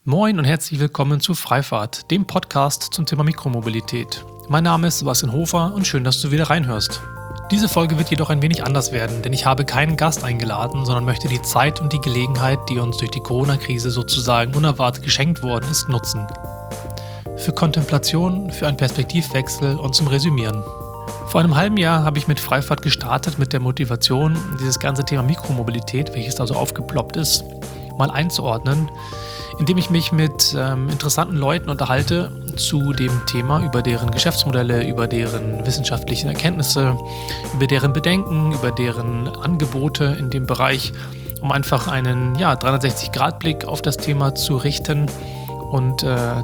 Moin und herzlich willkommen zu Freifahrt, dem Podcast zum Thema Mikromobilität. Mein Name ist Sebastian Hofer und schön, dass du wieder reinhörst. Diese Folge wird jedoch ein wenig anders werden, denn ich habe keinen Gast eingeladen, sondern möchte die Zeit und die Gelegenheit, die uns durch die Corona-Krise sozusagen unerwartet geschenkt worden ist, nutzen. Für Kontemplation, für einen Perspektivwechsel und zum Resümieren. Vor einem halben Jahr habe ich mit Freifahrt gestartet mit der Motivation, dieses ganze Thema Mikromobilität, welches also aufgeploppt ist, mal einzuordnen, indem ich mich mit interessanten Leuten unterhalte zu dem Thema, über deren Geschäftsmodelle, über deren wissenschaftlichen Erkenntnisse, über deren Bedenken, über deren Angebote in dem Bereich, um einfach einen 360-Grad-Blick auf das Thema zu richten und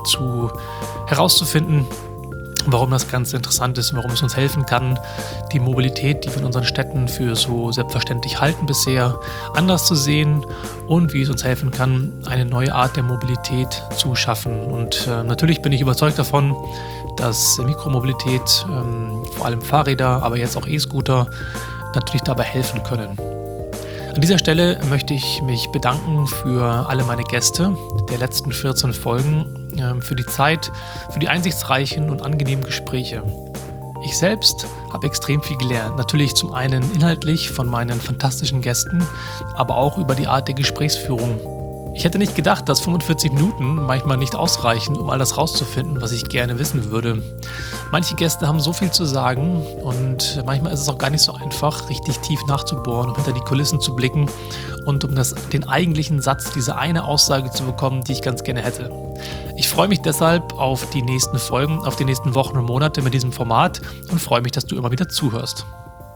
herauszufinden, warum das Ganze interessant ist, warum es uns helfen kann, die Mobilität, die wir in unseren Städten für so selbstverständlich halten bisher, anders zu sehen und wie es uns helfen kann, eine neue Art der Mobilität zu schaffen. Und natürlich bin ich überzeugt davon, dass Mikromobilität, vor allem Fahrräder, aber jetzt auch E-Scooter, natürlich dabei helfen können. An dieser Stelle möchte ich mich bedanken für alle meine Gäste der letzten 14 Folgen, für die Zeit, für die einsichtsreichen und angenehmen Gespräche. Ich selbst habe extrem viel gelernt. Natürlich zum einen inhaltlich von meinen fantastischen Gästen, aber auch über die Art der Gesprächsführung. Ich hätte nicht gedacht, dass 45 Minuten manchmal nicht ausreichen, um all das rauszufinden, was ich gerne wissen würde. Manche Gäste haben so viel zu sagen und manchmal ist es auch gar nicht so einfach, richtig tief nachzubohren, um hinter die Kulissen zu blicken und um den eigentlichen Satz, diese eine Aussage zu bekommen, die ich ganz gerne hätte. Ich freue mich deshalb auf die nächsten Folgen, auf die nächsten Wochen und Monate mit diesem Format und freue mich, dass du immer wieder zuhörst.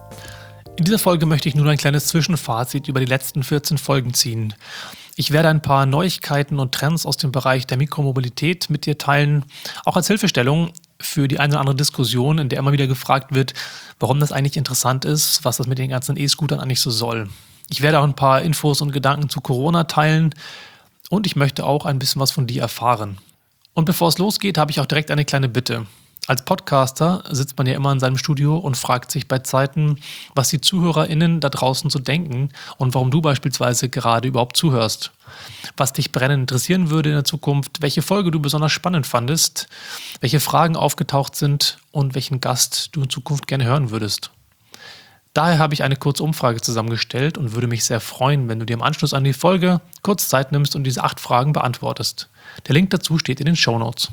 In dieser Folge möchte ich nun ein kleines Zwischenfazit über die letzten 14 Folgen ziehen. Ich werde ein paar Neuigkeiten und Trends aus dem Bereich der Mikromobilität mit dir teilen, auch als Hilfestellung für die eine oder andere Diskussion, in der immer wieder gefragt wird, warum das eigentlich interessant ist, was das mit den ganzen E-Scootern eigentlich so soll. Ich werde auch ein paar Infos und Gedanken zu Corona teilen und ich möchte auch ein bisschen was von dir erfahren. Und bevor es losgeht, habe ich auch direkt eine kleine Bitte. Als Podcaster sitzt man ja immer in seinem Studio und fragt sich bei Zeiten, was die ZuhörerInnen da draußen so denken und warum du beispielsweise gerade überhaupt zuhörst. Was dich brennend interessieren würde in der Zukunft, welche Folge du besonders spannend fandest, welche Fragen aufgetaucht sind und welchen Gast du in Zukunft gerne hören würdest. Daher habe ich eine kurze Umfrage zusammengestellt und würde mich sehr freuen, wenn du dir im Anschluss an die Folge kurz Zeit nimmst und diese 8 Fragen beantwortest. Der Link dazu steht in den Shownotes.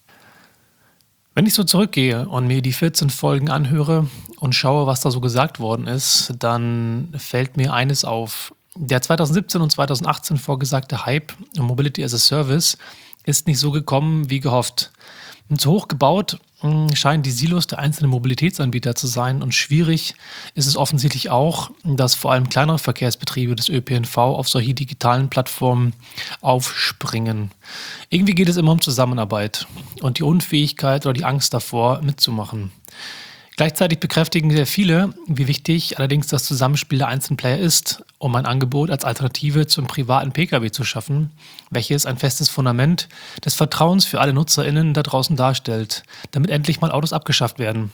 Wenn ich so zurückgehe und mir die 14 Folgen anhöre und schaue, was da so gesagt worden ist, dann fällt mir eines auf. Der 2017 und 2018 vorgesagte Hype um Mobility as a Service ist nicht so gekommen wie gehofft. Zu hoch gebaut scheinen die Silos der einzelnen Mobilitätsanbieter zu sein und schwierig ist es offensichtlich auch, dass vor allem kleinere Verkehrsbetriebe des ÖPNV auf solche digitalen Plattformen aufspringen. Irgendwie geht es immer um Zusammenarbeit und die Unfähigkeit oder die Angst davor, mitzumachen. Gleichzeitig bekräftigen sehr viele, wie wichtig allerdings das Zusammenspiel der einzelnen Player ist, um ein Angebot als Alternative zum privaten Pkw zu schaffen, welches ein festes Fundament des Vertrauens für alle NutzerInnen da draußen darstellt, damit endlich mal Autos abgeschafft werden.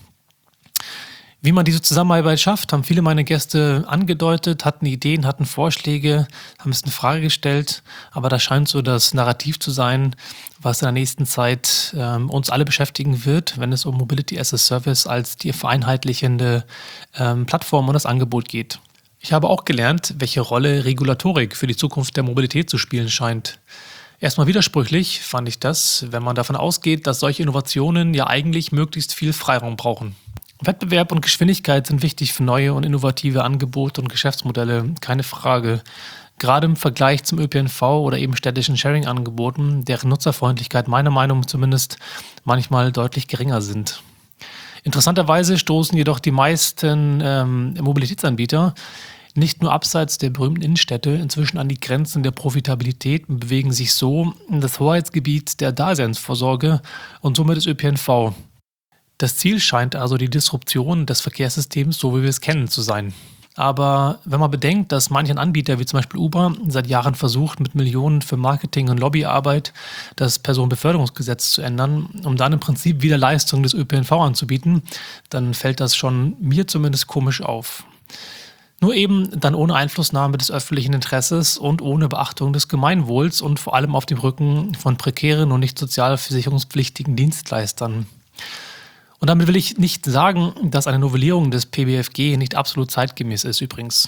Wie man diese Zusammenarbeit schafft, haben viele meiner Gäste angedeutet, hatten Ideen, hatten Vorschläge, haben es in Frage gestellt, aber das scheint so das Narrativ zu sein, was in der nächsten Zeit uns alle beschäftigen wird, wenn es um Mobility as a Service als die vereinheitlichende Plattform und das Angebot geht. Ich habe auch gelernt, welche Rolle Regulatorik für die Zukunft der Mobilität zu spielen scheint. Erstmal widersprüchlich fand ich das, wenn man davon ausgeht, dass solche Innovationen ja eigentlich möglichst viel Freiraum brauchen. Wettbewerb und Geschwindigkeit sind wichtig für neue und innovative Angebote und Geschäftsmodelle, keine Frage. Gerade im Vergleich zum ÖPNV oder eben städtischen Sharing-Angeboten, deren Nutzerfreundlichkeit meiner Meinung nach zumindest manchmal deutlich geringer sind. Interessanterweise stoßen jedoch die meisten Mobilitätsanbieter nicht nur abseits der berühmten Innenstädte inzwischen an die Grenzen der Profitabilität und bewegen sich so in das Hoheitsgebiet der Daseinsvorsorge und somit des ÖPNV. Das Ziel scheint also die Disruption des Verkehrssystems, so wie wir es kennen, zu sein. Aber wenn man bedenkt, dass manch Anbieter, wie zum Beispiel Uber, seit Jahren versucht, mit Millionen für Marketing und Lobbyarbeit das Personenbeförderungsgesetz zu ändern, um dann im Prinzip wieder Leistungen des ÖPNV anzubieten, dann fällt das schon mir zumindest komisch auf. Nur eben dann ohne Einflussnahme des öffentlichen Interesses und ohne Beachtung des Gemeinwohls und vor allem auf dem Rücken von prekären und nicht sozialversicherungspflichtigen Dienstleistern. Und damit will ich nicht sagen, dass eine Novellierung des PBFG nicht absolut zeitgemäß ist übrigens.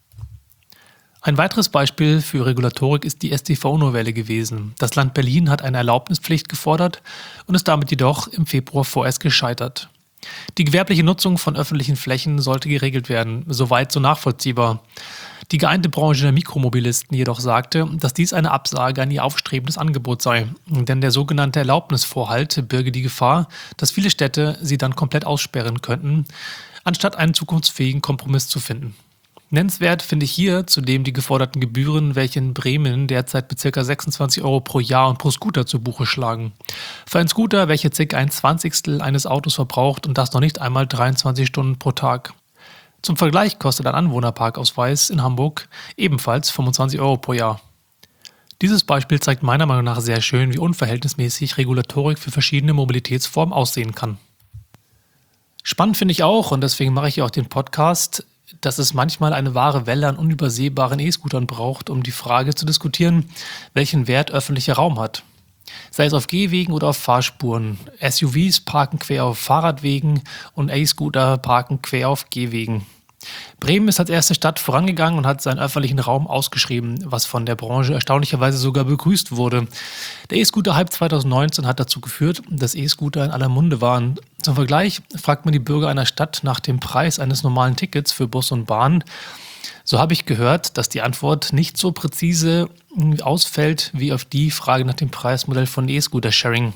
Ein weiteres Beispiel für Regulatorik ist die StVO-Novelle gewesen. Das Land Berlin hat eine Erlaubnispflicht gefordert und ist damit jedoch im Februar vorerst gescheitert. Die gewerbliche Nutzung von öffentlichen Flächen sollte geregelt werden, soweit so nachvollziehbar. Die geeinte Branche der Mikromobilisten jedoch sagte, dass dies eine Absage an ihr aufstrebendes Angebot sei, denn der sogenannte Erlaubnisvorhalt birge die Gefahr, dass viele Städte sie dann komplett aussperren könnten, anstatt einen zukunftsfähigen Kompromiss zu finden. Nennenswert finde ich hier zudem die geforderten Gebühren, welche in Bremen derzeit mit ca. 26 Euro pro Jahr und pro Scooter zu Buche schlagen. Für einen Scooter, welcher ca. ein Zwanzigstel eines Autos verbraucht und das noch nicht einmal 23 Stunden pro Tag. Zum Vergleich kostet ein Anwohnerparkausweis in Hamburg ebenfalls 25 Euro pro Jahr. Dieses Beispiel zeigt meiner Meinung nach sehr schön, wie unverhältnismäßig Regulatorik für verschiedene Mobilitätsformen aussehen kann. Spannend finde ich auch, und deswegen mache ich hier auch den Podcast, dass es manchmal eine wahre Welle an unübersehbaren E-Scootern braucht, um die Frage zu diskutieren, welchen Wert öffentlicher Raum hat. Sei es auf Gehwegen oder auf Fahrspuren. SUVs parken quer auf Fahrradwegen und E-Scooter parken quer auf Gehwegen. Bremen ist als erste Stadt vorangegangen und hat seinen öffentlichen Raum ausgeschrieben, was von der Branche erstaunlicherweise sogar begrüßt wurde. Der E-Scooter-Hype 2019 hat dazu geführt, dass E-Scooter in aller Munde waren. Zum Vergleich fragt man die Bürger einer Stadt nach dem Preis eines normalen Tickets für Bus und Bahn. So habe ich gehört, dass die Antwort nicht so präzise ausfällt wie auf die Frage nach dem Preismodell von E-Scooter-Sharing.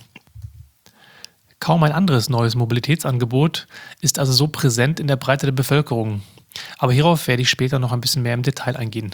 Kaum ein anderes neues Mobilitätsangebot ist also so präsent in der Breite der Bevölkerung. Aber hierauf werde ich später noch ein bisschen mehr im Detail eingehen.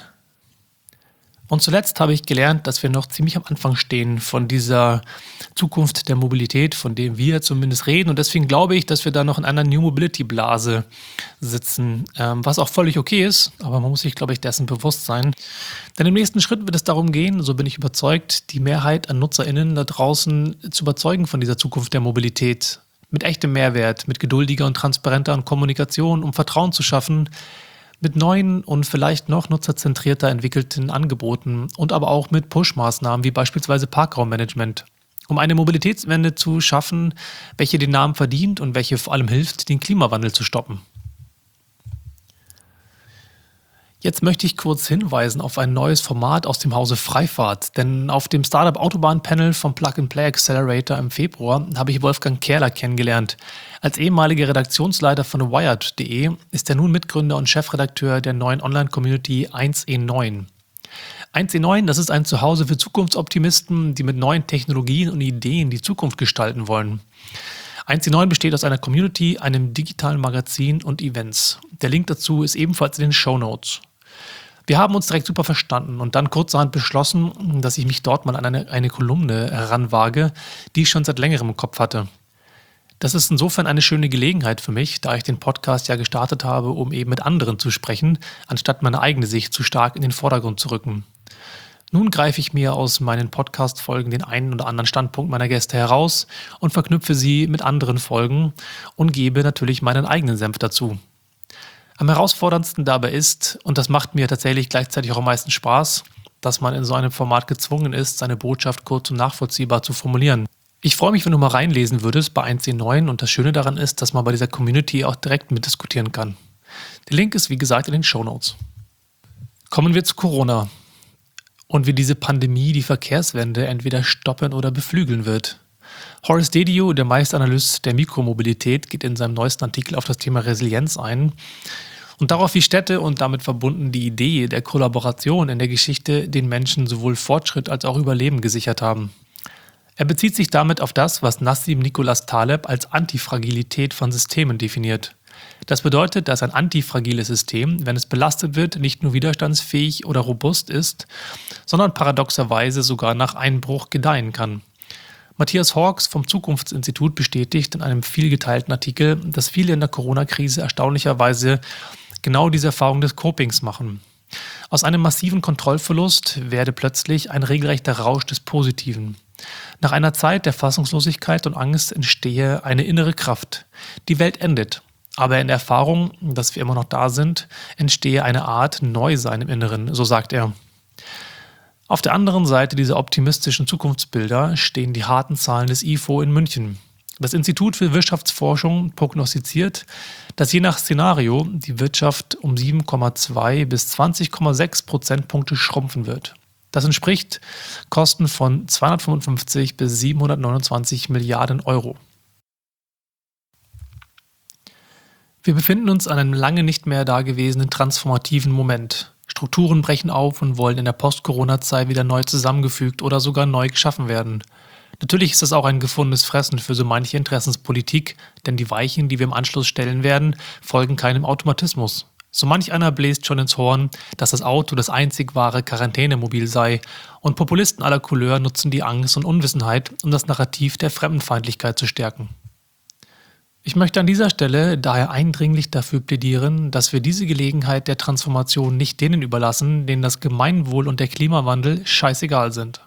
Und zuletzt habe ich gelernt, dass wir noch ziemlich am Anfang stehen von dieser Zukunft der Mobilität, von dem wir zumindest reden. Und deswegen glaube ich, dass wir da noch in einer New Mobility Blase sitzen, was auch völlig okay ist. Aber man muss sich, glaube ich, dessen bewusst sein. Denn im nächsten Schritt wird es darum gehen, so bin ich überzeugt, die Mehrheit an NutzerInnen da draußen zu überzeugen von dieser Zukunft der Mobilität. Mit echtem Mehrwert, mit geduldiger und transparenter Kommunikation, um Vertrauen zu schaffen, mit neuen und vielleicht noch nutzerzentrierter entwickelten Angeboten und aber auch mit Push-Maßnahmen wie beispielsweise Parkraummanagement, um eine Mobilitätswende zu schaffen, welche den Namen verdient und welche vor allem hilft, den Klimawandel zu stoppen. Jetzt möchte ich kurz hinweisen auf ein neues Format aus dem Hause Freifahrt, denn auf dem Startup Autobahn Panel vom Plug-and-Play Accelerator im Februar habe ich Wolfgang Kerler kennengelernt. Als ehemaliger Redaktionsleiter von Wired.de ist er nun Mitgründer und Chefredakteur der neuen Online-Community 1E9. 1E9, das ist ein Zuhause für Zukunftsoptimisten, die mit neuen Technologien und Ideen die Zukunft gestalten wollen. 1E9 besteht aus einer Community, einem digitalen Magazin und Events. Der Link dazu ist ebenfalls in den Shownotes. Wir haben uns direkt super verstanden und dann kurzerhand beschlossen, dass ich mich dort mal an eine Kolumne heranwage, die ich schon seit längerem im Kopf hatte. Das ist insofern eine schöne Gelegenheit für mich, da ich den Podcast ja gestartet habe, um eben mit anderen zu sprechen, anstatt meine eigene Sicht zu stark in den Vordergrund zu rücken. Nun greife ich mir aus meinen Podcast-Folgen den einen oder anderen Standpunkt meiner Gäste heraus und verknüpfe sie mit anderen Folgen und gebe natürlich meinen eigenen Senf dazu. Am herausforderndsten dabei ist, und das macht mir tatsächlich gleichzeitig auch am meisten Spaß, dass man in so einem Format gezwungen ist, seine Botschaft kurz und nachvollziehbar zu formulieren. Ich freue mich, wenn du mal reinlesen würdest bei 1E9 und das Schöne daran ist, dass man bei dieser Community auch direkt mitdiskutieren kann. Der Link ist wie gesagt in den Shownotes. Kommen wir zu Corona und wie diese Pandemie die Verkehrswende entweder stoppen oder beflügeln wird. Horace Dediu, der Meisteranalyst der Mikromobilität, geht in seinem neuesten Artikel auf das Thema Resilienz ein und darauf, wie Städte und damit verbunden die Idee der Kollaboration in der Geschichte den Menschen sowohl Fortschritt als auch Überleben gesichert haben. Er bezieht sich damit auf das, was Nassim Nicholas Taleb als Antifragilität von Systemen definiert. Das bedeutet, dass ein antifragiles System, wenn es belastet wird, nicht nur widerstandsfähig oder robust ist, sondern paradoxerweise sogar nach Einbruch gedeihen kann. Matthias Hawkes vom Zukunftsinstitut bestätigt in einem vielgeteilten Artikel, dass viele in der Corona-Krise erstaunlicherweise genau diese Erfahrung des Copings machen. Aus einem massiven Kontrollverlust werde plötzlich ein regelrechter Rausch des Positiven. Nach einer Zeit der Fassungslosigkeit und Angst entstehe eine innere Kraft. Die Welt endet. Aber in der Erfahrung, dass wir immer noch da sind, entstehe eine Art Neusein im Inneren, so sagt er. Auf der anderen Seite dieser optimistischen Zukunftsbilder stehen die harten Zahlen des IFO in München. Das Institut für Wirtschaftsforschung prognostiziert, dass je nach Szenario die Wirtschaft um 7,2 bis 20,6 Prozentpunkte schrumpfen wird. Das entspricht Kosten von 255 bis 729 Milliarden Euro. Wir befinden uns an einem lange nicht mehr dagewesenen transformativen Moment. Strukturen brechen auf und wollen in der Post-Corona-Zeit wieder neu zusammengefügt oder sogar neu geschaffen werden. Natürlich ist das auch ein gefundenes Fressen für so manche Interessenspolitik, denn die Weichen, die wir im Anschluss stellen werden, folgen keinem Automatismus. So manch einer bläst schon ins Horn, dass das Auto das einzig wahre Quarantänemobil sei, und Populisten aller Couleur nutzen die Angst und Unwissenheit, um das Narrativ der Fremdenfeindlichkeit zu stärken. Ich möchte an dieser Stelle daher eindringlich dafür plädieren, dass wir diese Gelegenheit der Transformation nicht denen überlassen, denen das Gemeinwohl und der Klimawandel scheißegal sind.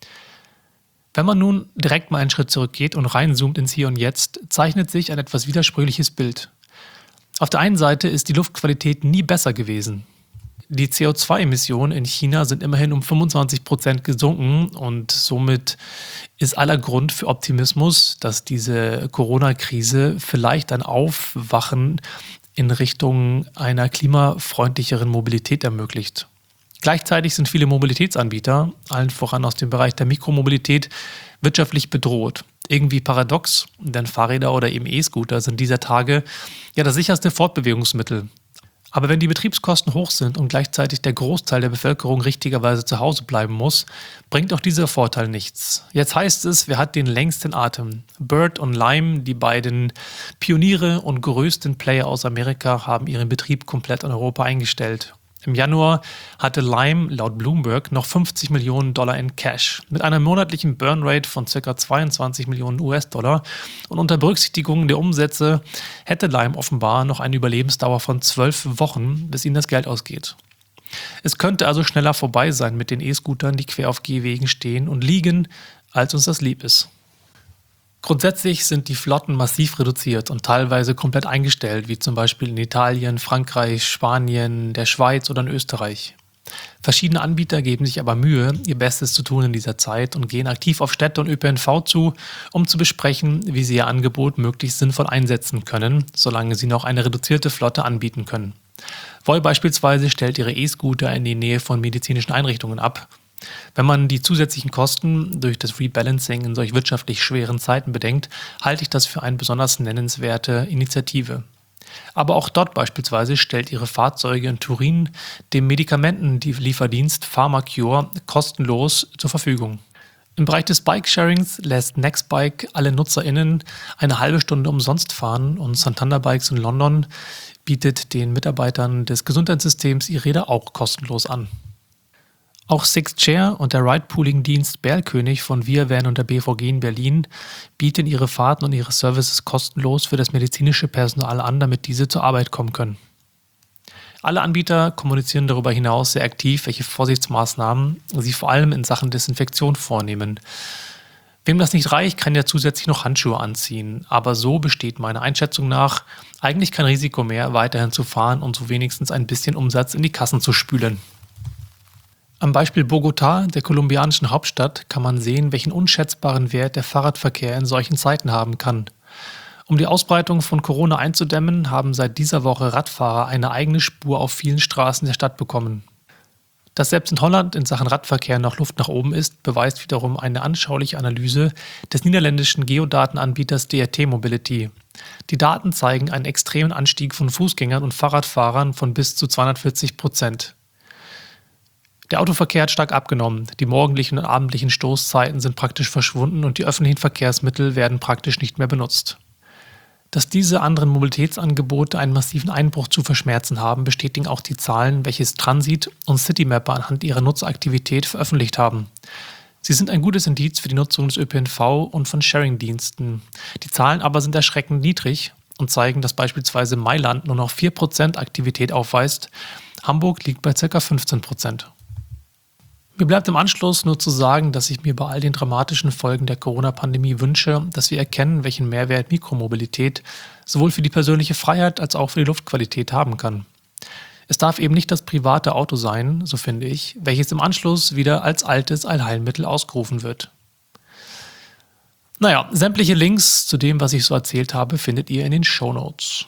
Wenn man nun direkt mal einen Schritt zurückgeht und reinzoomt ins Hier und Jetzt, zeichnet sich ein etwas widersprüchliches Bild. Auf der einen Seite ist die Luftqualität nie besser gewesen. Die CO2-Emissionen in China sind immerhin um 25% gesunken und somit ist aller Grund für Optimismus, dass diese Corona-Krise vielleicht ein Aufwachen in Richtung einer klimafreundlicheren Mobilität ermöglicht. Gleichzeitig sind viele Mobilitätsanbieter, allen voran aus dem Bereich der Mikromobilität, wirtschaftlich bedroht. Irgendwie paradox, denn Fahrräder oder eben E-Scooter sind dieser Tage ja das sicherste Fortbewegungsmittel. Aber wenn die Betriebskosten hoch sind und gleichzeitig der Großteil der Bevölkerung richtigerweise zu Hause bleiben muss, bringt auch dieser Vorteil nichts. Jetzt heißt es, wer hat den längsten Atem? Bird und Lime, die beiden Pioniere und größten Player aus Amerika, haben ihren Betrieb komplett in Europa eingestellt. Im Januar hatte Lime laut Bloomberg noch $50 Millionen in Cash mit einer monatlichen Burnrate von ca. 22 Millionen US-Dollar, und unter Berücksichtigung der Umsätze hätte Lime offenbar noch eine Überlebensdauer von 12 Wochen, bis ihnen das Geld ausgeht. Es könnte also schneller vorbei sein mit den E-Scootern, die quer auf Gehwegen stehen und liegen, als uns das lieb ist. Grundsätzlich sind die Flotten massiv reduziert und teilweise komplett eingestellt, wie zum Beispiel in Italien, Frankreich, Spanien, der Schweiz oder in Österreich. Verschiedene Anbieter geben sich aber Mühe, ihr Bestes zu tun in dieser Zeit und gehen aktiv auf Städte und ÖPNV zu, um zu besprechen, wie sie ihr Angebot möglichst sinnvoll einsetzen können, solange sie noch eine reduzierte Flotte anbieten können. Voi beispielsweise stellt ihre E-Scooter in die Nähe von medizinischen Einrichtungen ab. Wenn man die zusätzlichen Kosten durch das Rebalancing in solch wirtschaftlich schweren Zeiten bedenkt, halte ich das für eine besonders nennenswerte Initiative. Aber auch dort beispielsweise stellt ihre Fahrzeuge in Turin dem Medikamentenlieferdienst Pharmacure kostenlos zur Verfügung. Im Bereich des Bikesharings lässt Nextbike alle NutzerInnen eine halbe Stunde umsonst fahren, und Santander Bikes in London bietet den Mitarbeitern des Gesundheitssystems ihre Räder auch kostenlos an. Auch SixShare und der Ride-Pooling-Dienst Berlkönig von ViaVan und der BVG in Berlin bieten ihre Fahrten und ihre Services kostenlos für das medizinische Personal an, damit diese zur Arbeit kommen können. Alle Anbieter kommunizieren darüber hinaus sehr aktiv, welche Vorsichtsmaßnahmen sie vor allem in Sachen Desinfektion vornehmen. Wem das nicht reicht, kann ja zusätzlich noch Handschuhe anziehen. Aber so besteht meiner Einschätzung nach eigentlich kein Risiko mehr, weiterhin zu fahren und so wenigstens ein bisschen Umsatz in die Kassen zu spülen. Am Beispiel Bogotá, der kolumbianischen Hauptstadt, kann man sehen, welchen unschätzbaren Wert der Fahrradverkehr in solchen Zeiten haben kann. Um die Ausbreitung von Corona einzudämmen, haben seit dieser Woche Radfahrer eine eigene Spur auf vielen Straßen der Stadt bekommen. Dass selbst in Holland in Sachen Radverkehr noch Luft nach oben ist, beweist wiederum eine anschauliche Analyse des niederländischen Geodatenanbieters DRT Mobility. Die Daten zeigen einen extremen Anstieg von Fußgängern und Fahrradfahrern von bis zu 240%. Der Autoverkehr hat stark abgenommen, die morgendlichen und abendlichen Stoßzeiten sind praktisch verschwunden und die öffentlichen Verkehrsmittel werden praktisch nicht mehr benutzt. Dass diese anderen Mobilitätsangebote einen massiven Einbruch zu verschmerzen haben, bestätigen auch die Zahlen, welches Transit und Citymapper anhand ihrer Nutzeraktivität veröffentlicht haben. Sie sind ein gutes Indiz für die Nutzung des ÖPNV und von Sharing-Diensten. Die Zahlen aber sind erschreckend niedrig und zeigen, dass beispielsweise Mailand nur noch 4% Aktivität aufweist. Hamburg liegt bei ca. 15%. Mir bleibt im Anschluss nur zu sagen, dass ich mir bei all den dramatischen Folgen der Corona-Pandemie wünsche, dass wir erkennen, welchen Mehrwert Mikromobilität sowohl für die persönliche Freiheit als auch für die Luftqualität haben kann. Es darf eben nicht das private Auto sein, so finde ich, welches im Anschluss wieder als altes Allheilmittel ausgerufen wird. Naja, sämtliche Links zu dem, was ich so erzählt habe, findet ihr in den Shownotes.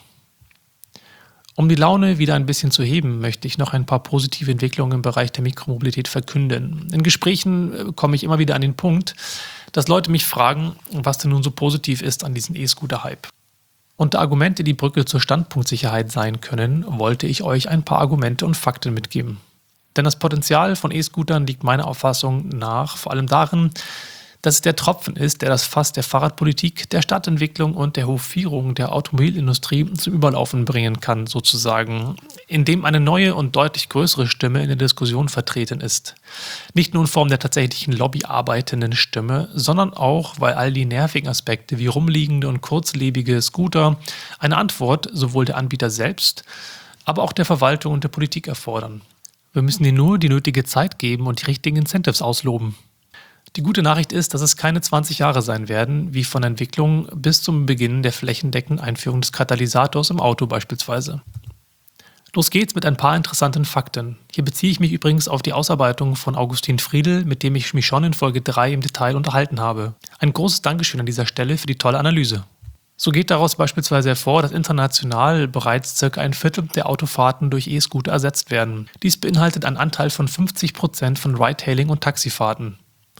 Um die Laune wieder ein bisschen zu heben, möchte ich noch ein paar positive Entwicklungen im Bereich der Mikromobilität verkünden. In Gesprächen komme ich immer wieder an den Punkt, dass Leute mich fragen, was denn nun so positiv ist an diesem E-Scooter-Hype. Unter Argumente, die Brücke zur Standpunktsicherheit sein können, wollte ich euch ein paar Argumente und Fakten mitgeben. Denn das Potenzial von E-Scootern liegt meiner Auffassung nach vor allem darin, dass es der Tropfen ist, der das Fass der Fahrradpolitik, der Stadtentwicklung und der Hofierung der Automobilindustrie zum Überlaufen bringen kann, sozusagen, indem eine neue und deutlich größere Stimme in der Diskussion vertreten ist. Nicht nur in Form der tatsächlichen lobbyarbeitenden Stimme, sondern auch, weil all die nervigen Aspekte wie rumliegende und kurzlebige Scooter eine Antwort sowohl der Anbieter selbst, aber auch der Verwaltung und der Politik erfordern. Wir müssen ihnen nur die nötige Zeit geben und die richtigen Incentives ausloben. Die gute Nachricht ist, dass es keine 20 Jahre sein werden, wie von der Entwicklung bis zum Beginn der flächendeckenden Einführung des Katalysators im Auto beispielsweise. Los geht's mit ein paar interessanten Fakten. Hier beziehe ich mich übrigens auf die Ausarbeitung von Augustin Friedl, mit dem ich mich schon in Folge 3 im Detail unterhalten habe. Ein großes Dankeschön an dieser Stelle für die tolle Analyse. So geht daraus beispielsweise hervor, dass international bereits ca. 1/4 der Autofahrten durch E-Scooter ersetzt werden. Dies beinhaltet einen Anteil von 50% von Ride-Hailing und Taxifahrten.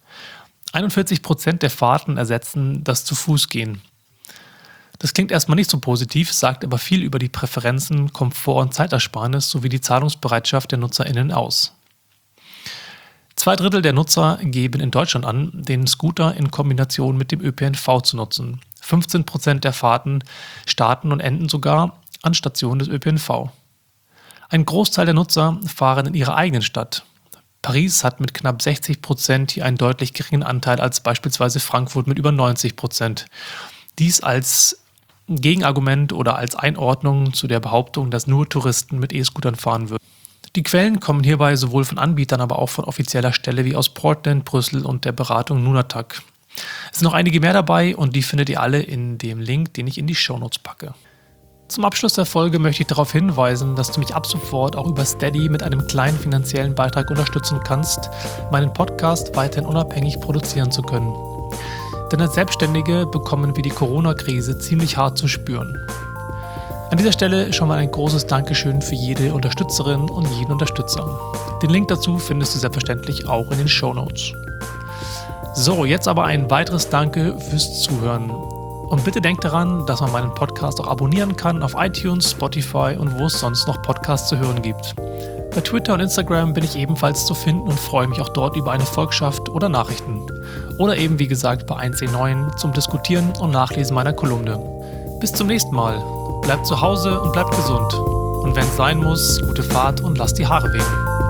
41% der Fahrten ersetzen das Zu-Fuß-Gehen. Das klingt erstmal nicht so positiv, sagt aber viel über die Präferenzen, Komfort und Zeitersparnis sowie die Zahlungsbereitschaft der NutzerInnen aus. 2/3 der Nutzer geben in Deutschland an, den Scooter in Kombination mit dem ÖPNV zu nutzen. 15% der Fahrten starten und enden sogar an Stationen des ÖPNV. Ein Großteil der Nutzer fahren in ihrer eigenen Stadt. Paris hat mit knapp 60% hier einen deutlich geringen Anteil als beispielsweise Frankfurt mit über 90%. Dies als Gegenargument oder als Einordnung zu der Behauptung, dass nur Touristen mit E-Scootern fahren würden. Die Quellen kommen hierbei sowohl von Anbietern, aber auch von offizieller Stelle wie aus Portland, Brüssel und der Beratung Nunatak. Es sind noch einige mehr dabei und die findet ihr alle in dem Link, den ich in die Shownotes packe. Zum Abschluss der Folge möchte ich darauf hinweisen, dass du mich ab sofort auch über Steady mit einem kleinen finanziellen Beitrag unterstützen kannst, meinen Podcast weiterhin unabhängig produzieren zu können. Denn als Selbstständige bekommen wir die Corona-Krise ziemlich hart zu spüren. An dieser Stelle schon mal ein großes Dankeschön für jede Unterstützerin und jeden Unterstützer. Den Link dazu findest du selbstverständlich auch in den Shownotes. So, jetzt aber ein weiteres Danke fürs Zuhören. Und bitte denkt daran, dass man meinen Podcast auch abonnieren kann auf iTunes, Spotify und wo es sonst noch Podcasts zu hören gibt. Bei Twitter und Instagram bin ich ebenfalls zu finden und freue mich auch dort über eine Volkschaft oder Nachrichten. Oder eben wie gesagt bei 1C9 zum Diskutieren und Nachlesen meiner Kolumne. Bis zum nächsten Mal. Bleibt zu Hause und bleibt gesund. Und wenn es sein muss, gute Fahrt und lasst die Haare wehen.